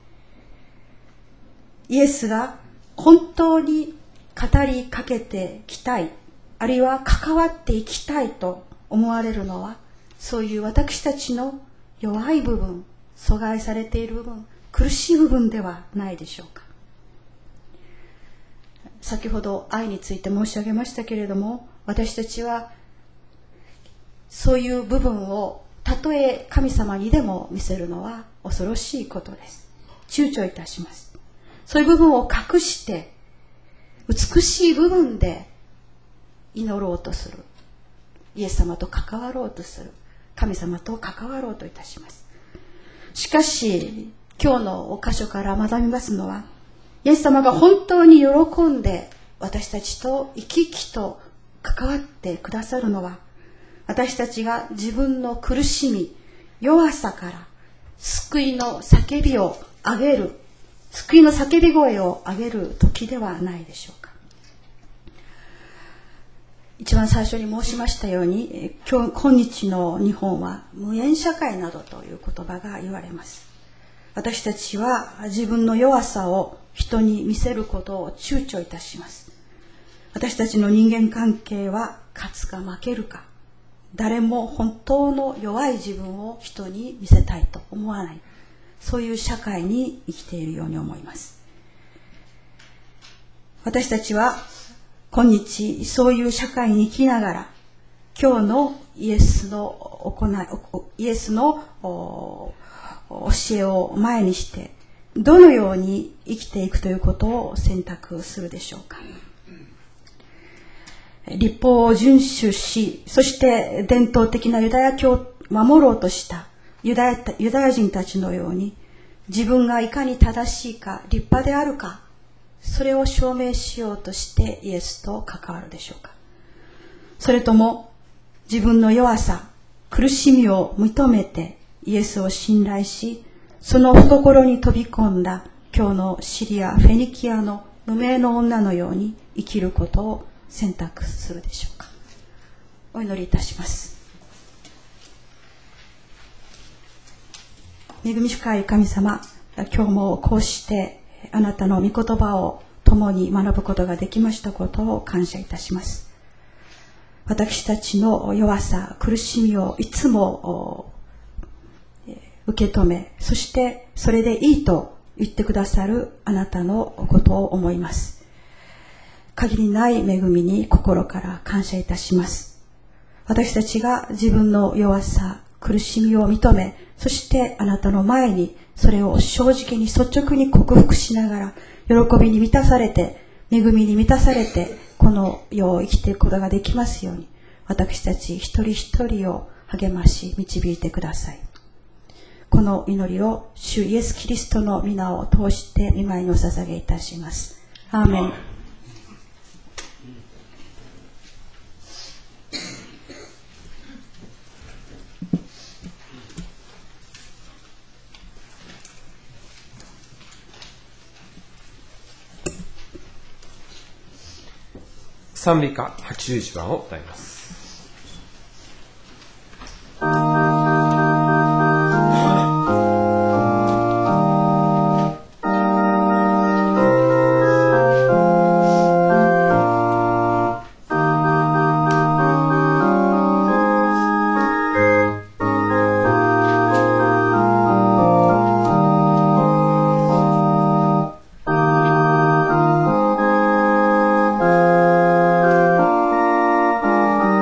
Speaker 3: イエスが本当に語りかけてきたい、あるいは関わっていきたいと思われるのは、そういう私たちの弱い部分、阻害されている部分、苦しい部分ではないでしょうか。先ほど愛について申し上げましたけれども、私たちはそういう部分をたとえ神様にでも見せるのは恐ろしいことです。躊躇いたします。そういう部分を隠して美しい部分で祈ろうとする、イエス様と関わろうとする、神様と関わろうといたします。しかし今日のお箇所から学びますのは、イエス様が本当に喜んで私たちと生き生きと関わってくださるのは、私たちが自分の苦しみ、弱さから救いの叫びを上げる、救いの叫び声を上げる時ではないでしょうか。 一番最初に申しましたように、今日今日の日本は無縁社会などという言葉が言われます。私たちは自分の弱さを人に見せることを躊躇いたします。私たちの人間関係は勝つか負けるか、誰も本当の弱い自分を人に見せたいと思わない、そういう社会に生きているように思います。私たちは今日そういう社会に生きながら、今日のイエスの行い、イエスの教えを前にしてどのように生きていくということを選択するでしょうか。律法を遵守し、そして伝統的なユダヤ教を守ろうとしたユダヤ、ユダヤ人たちのように、自分がいかに正しいか立派であるか、それを証明しようとしてイエスと関わるでしょうか。それとも自分の弱さ、苦しみを認めてイエスを信頼し、その懐に飛び込んだ今日のシリア・フェニキアの無名の女のように生きることを選択するでしょうか。お祈りいたします。恵み深い神様、今日もこうしてあなたの御言葉を共に学ぶことができましたことを感謝いたします。私たちの弱さ、苦しみをいつも受け止め、そしてそれでいいと言ってくださるあなたのことを思います。限りない恵みに心から感謝いたします。私たちが自分の弱さ、苦しみを認め、そしてあなたの前にそれを正直に率直に克服しながら、喜びに満たされて、恵みに満たされて、この世を生きていくことができますように、私たち一人一人を励まし導いてください。この祈りを主イエス・キリストの皆を通して御前にお捧げいたします。アーメン。
Speaker 1: 賛美歌はちじゅういちばんを歌います。
Speaker 4: 「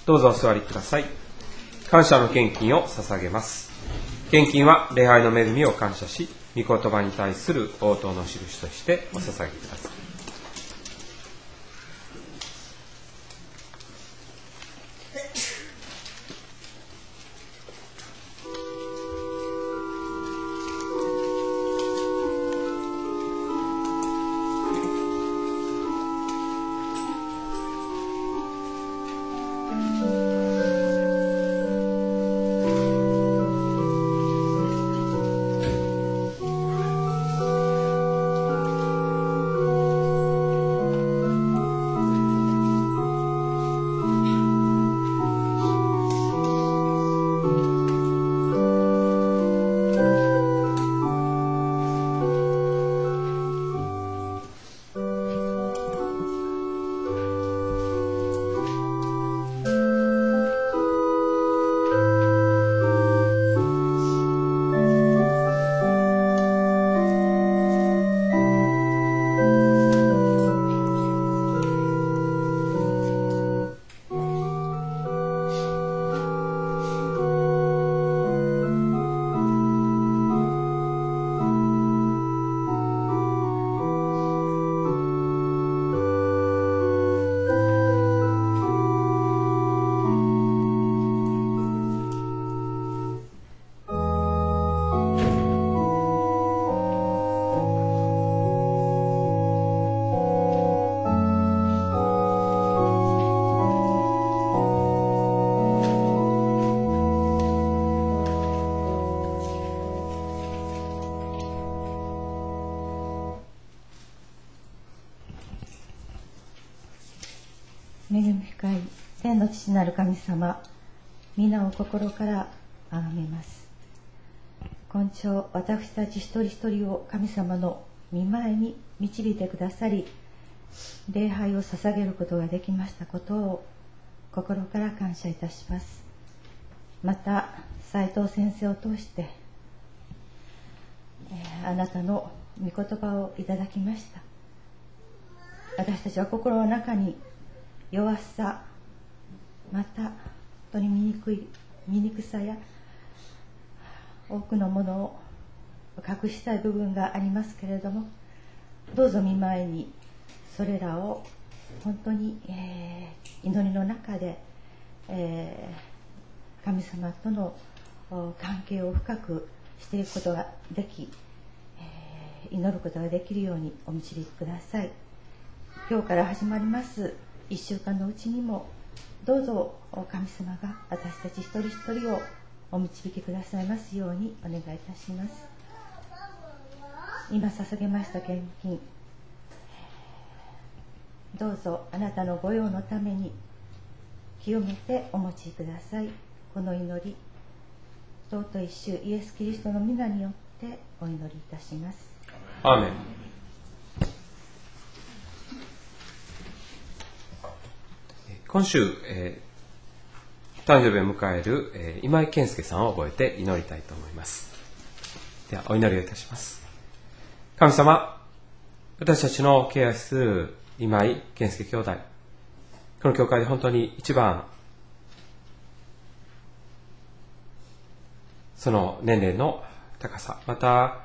Speaker 1: どうぞお座りください。感謝の献金を捧げます。献金は礼拝の恵みを感謝し、御言葉に対する応答の印としてお捧げください。
Speaker 4: 恵み深い天の父なる神様、皆を心から崇めます。今朝、私たち一人一人を神様の御前に導いてくださり、礼拝を捧げることができましたことを心から感謝いたします。また、斉藤先生を通して、えー、あなたの御言葉をいただきました。私たちは心の中に弱さ、また本当に醜い醜さや多くのものを隠したい部分がありますけれども、どうぞ御前にそれらを本当に、えー、祈りの中で、えー、神様との関係を深くしていくことができ、えー、祈ることができるようにお導きください。今日から始まります一週間のうちにも、どうぞ神様が私たち一人一人をお導きくださいますようにお願いいたします。今捧げました献金、どうぞあなたのご用のために清めてお持ちください。この祈り、尊い主イエス・キリストの皆によってお祈りいたします。
Speaker 1: アーメン。今週、えー、誕生日を迎える、えー、今井健介さんを覚えて祈りたいと思います。ではお祈りをいたします。神様、私たちの敬愛する今井健介兄弟、この教会で本当に一番その年齢の高さ、また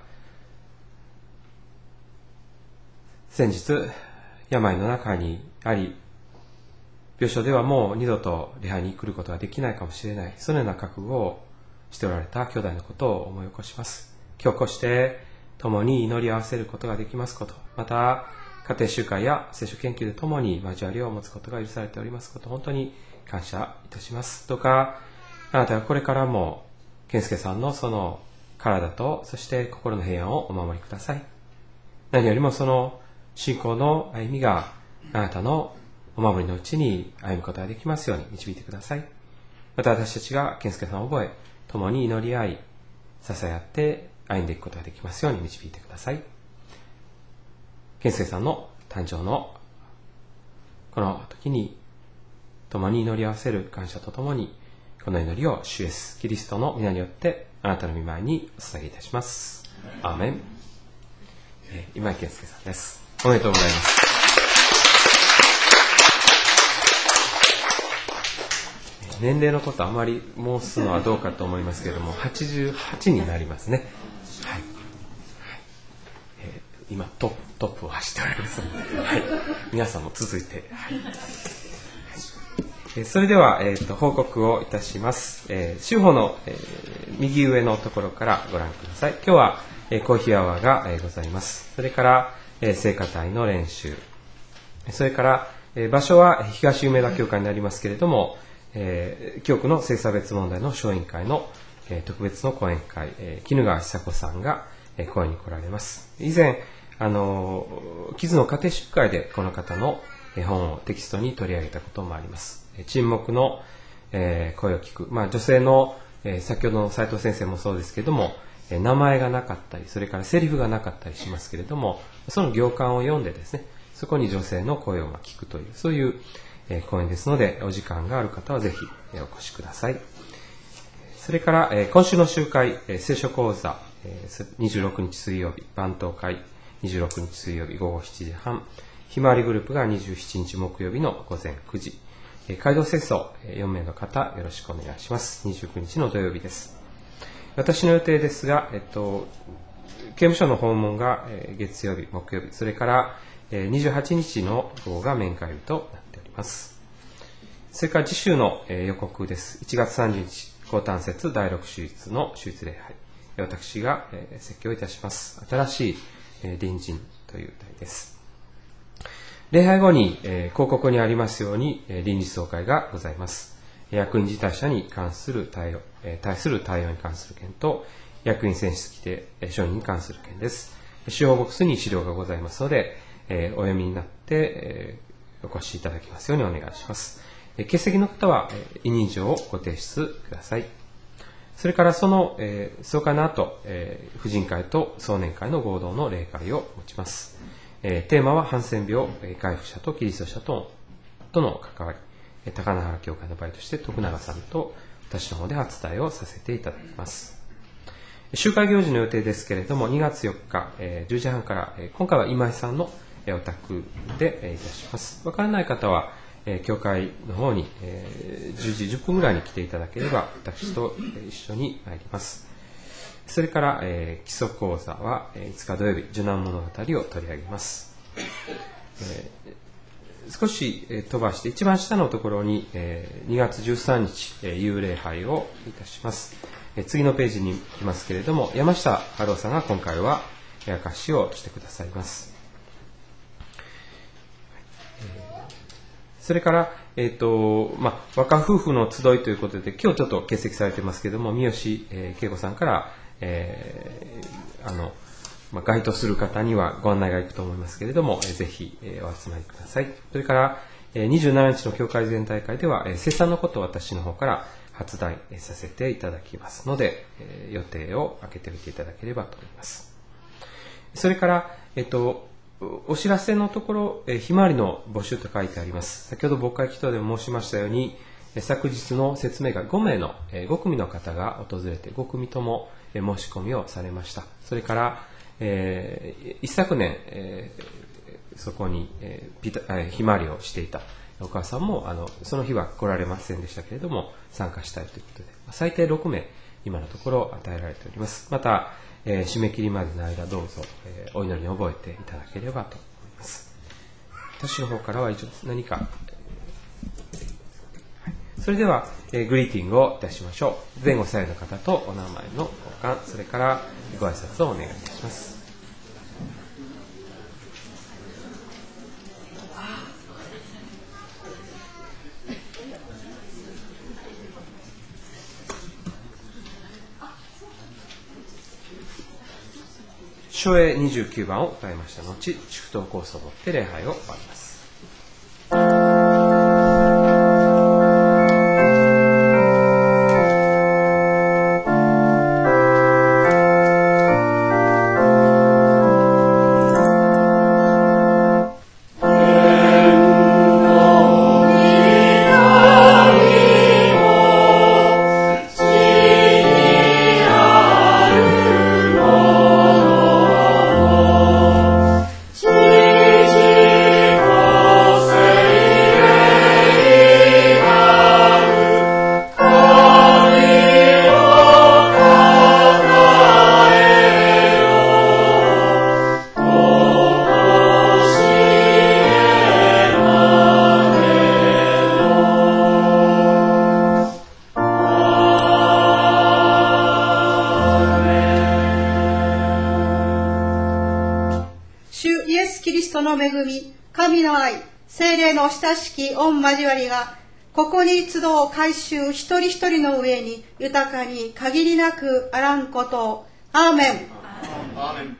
Speaker 1: 先日病の中にあり、病床ではもう二度と礼拝に来ることができないかもしれない、そのような覚悟をしておられた兄弟のことを思い起こします。今日こうして共に祈り合わせることができますこと、また家庭集会や聖書研究で共に交わりを持つことが許されておりますこと、本当に感謝いたします。どうかあなたがこれからも健介さんのその体と、そして心の平安をお守りください。何よりもその信仰の歩みがあなたのお守りのうちに歩むことができますように導いてください。また私たちが健介さんを覚え、共に祈り合い、支え合って歩んでいくことができますように導いてください。健介さんの誕生のこの時に共に祈り合わせる感謝とともに、この祈りを主イエスキリストの皆によってあなたの御前にお捧げいたします。アーメン。えー、今井健介さんです。おめでとうございます。 年齢のことあまり申すのはどうかと思いますけれども、はちじゅうはちになりますね。はい。えー、今トップ、トップを走っておりますので、はい。皆さんも続いて、はい。えー、それでは、えーと、報告をいたします。えー、週報の、えー、右上のところからご覧ください。今日は、えー、コーヒーアワーが、えー、ございます。それから、えー、聖歌隊の練習。それから、えー、場所は東梅田教会になりますけれども、えー、教区の性差別問題の小委員会の、えー、特別の講演会、えー、絹川久子さんが、えー、講演に来られます。以前、あのー、キズの家庭集会でこの方の本をテキストに取り上げたこともあります。沈黙の、えー、声を聞く。まあ、女性の、えー、先ほどの斉藤先生もそうですけれども、えー、名前がなかったり、それからセリフがなかったりしますけれども、その行間を読んでですね、そこに女性の声を聞くという、そういう、えー、講演ですので、お時間がある方はぜひ、えー、お越しください。それから、えー、今週の集会、えー、聖書講座、えー、にじゅうろくにち水曜日、番頭会、にじゅうろくにち水曜日午後しちじはん、ひまわりグループがにじゅうしちにち木曜日の午前くじ、えー、街道清掃、えー、よんめいの方、よろしくお願いします。にじゅうくにちの土曜日です。私の予定ですが、えっと、刑務所の訪問が、えー、月曜日、木曜日、それから、にじゅうはちにちの午後が面会日となっております。それから次週の予告です。いちがつさんじゅうにち、高短節だいろく手術の手術礼拝。私が説教いたします。新しい隣人という題です。礼拝後に広告にありますように臨時総会がございます。役員辞退者に関する対応、対する対応に関する件と、役員選出規定承認に関する件です。主要ボックスに資料がございますので、えー、お読みになって、えー、お越しいただきますようにお願いします。えー、欠席の方は、えー、委任状をご提出ください。それからその、えー、総会の後、えー、婦人会と壮年会の合同の例会を持ちます。えー、テーマはハンセン病、えー、回復者とキリスト者ととの関わり、えー、高菜原教会の場合として徳永さんと私の方で発伝えをさせていただきます。集会行事の予定ですけれども、にがつよっか、えー、じゅうじはんから、えー、今回は今井さんのお宅でいたします。わからない方は、えー、教会の方に、えー、じゅうじじゅっぷんぐらいに来ていただければ、私と一緒に参ります。それから、えー、基礎講座はいつか土曜日、受難物語を取り上げます。えー、少し、えー、飛ばして、一番下のところに、えー、にがつじゅうさんにち、えー、幽霊杯をいたします。えー、次のページに来ますけれども、山下春夫さんが今回は証しをしてくださいます。それから、えっと、まあ、若夫婦の集いということで、今日ちょっと欠席されてますけれども、三好、えー、恵子さんから、えー、あの、まあ、該当する方にはご案内がいくと思いますけれども、えー、ぜひ、えー、お集まりください。それから、えー、にじゅうしちにちの教会全体会では、えー、生産のことを私の方から発題させていただきますので、えー、予定を空けておいていただければと思います。それから、えっと、お知らせのところ、えー、ひまわりの募集と書いてあります。先ほど牧会祈祷でも申しましたように、えー、昨日の説明がごめいの、えー、ごくみの方が訪れて、ごくみとも、えー、申し込みをされました。それから、えー、一昨年、えー、そこに、えーピタえー、ひまわりをしていたお母さんも、あのその日は来られませんでしたけれども、参加したいということで、最低ろくめい、今のところ与えられております。また、えー、締め切りまでの間どうぞ、えー、お祈りに覚えていただければと思います。私の方からは以上です。何か、はい、それでは、えー、グリーティングをいたしましょう。前後左右の方とお名前の交換、それからご挨拶をお願いいたします。書影にじゅうきゅうばんを歌いました後、祝祷コースをもって礼拝を終わります。
Speaker 5: Jesus.
Speaker 3: 恵み、神の愛、聖霊の親しき御交わりが、ここに集う改宗一人一人の上に豊かに限りなくあらんことを。アーメン。
Speaker 5: アーメン。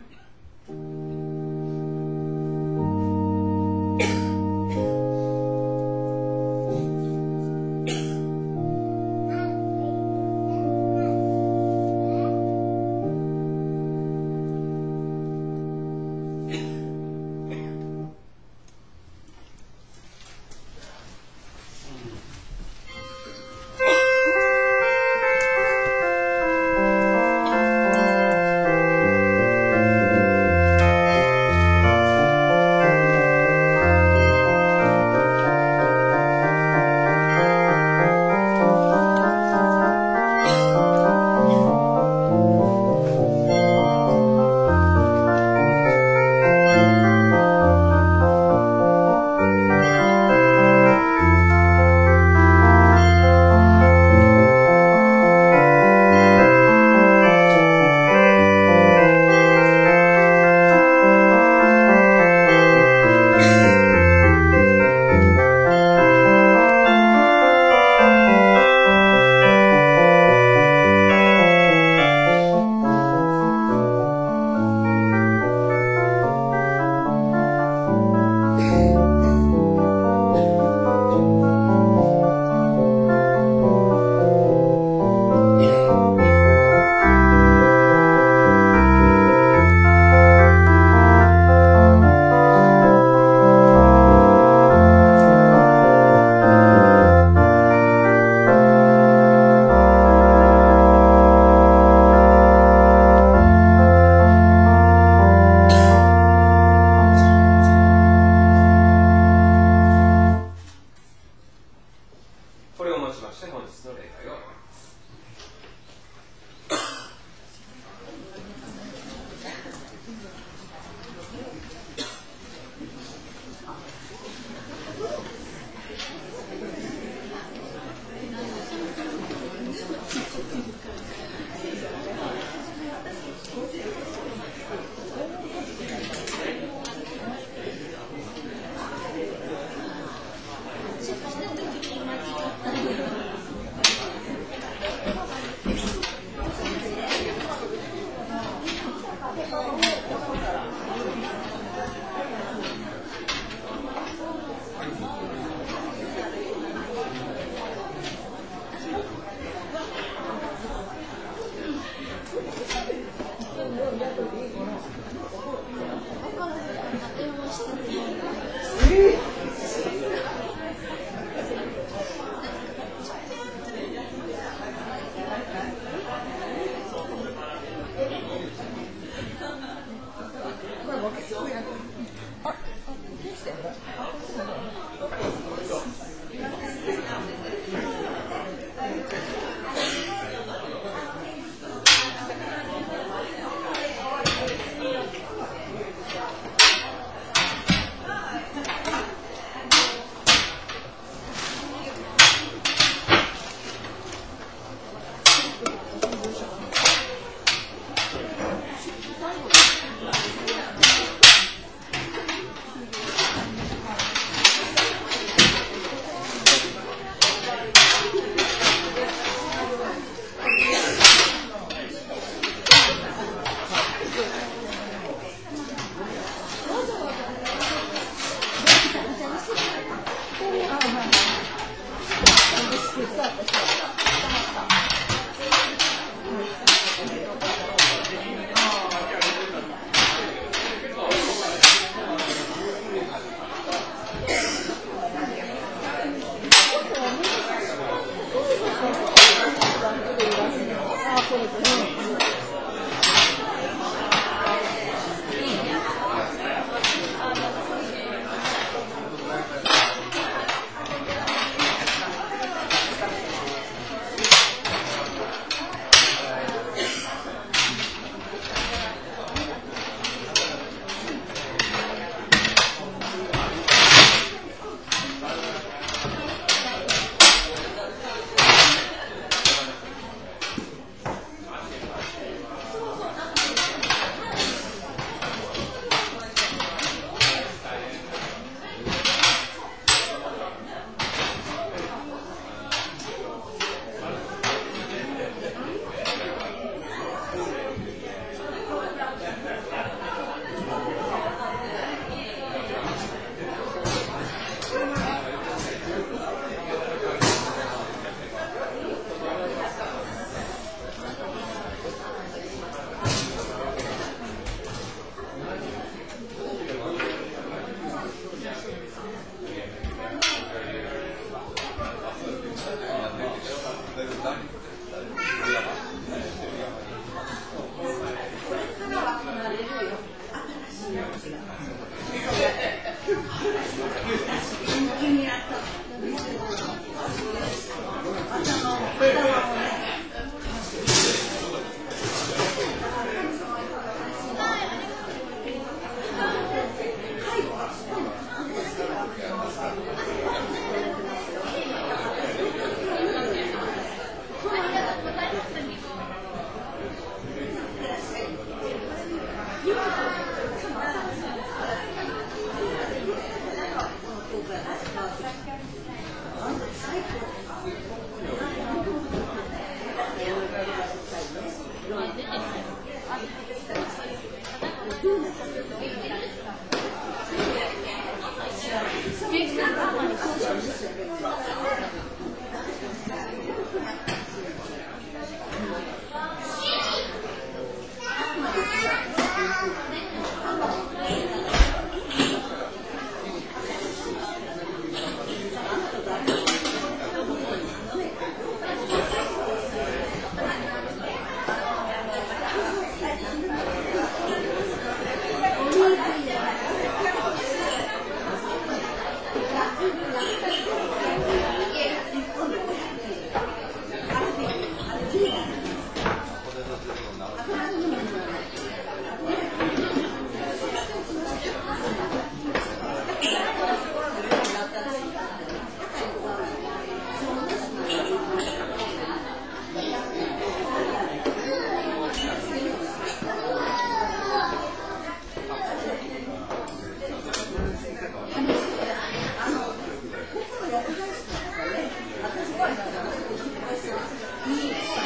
Speaker 3: 私は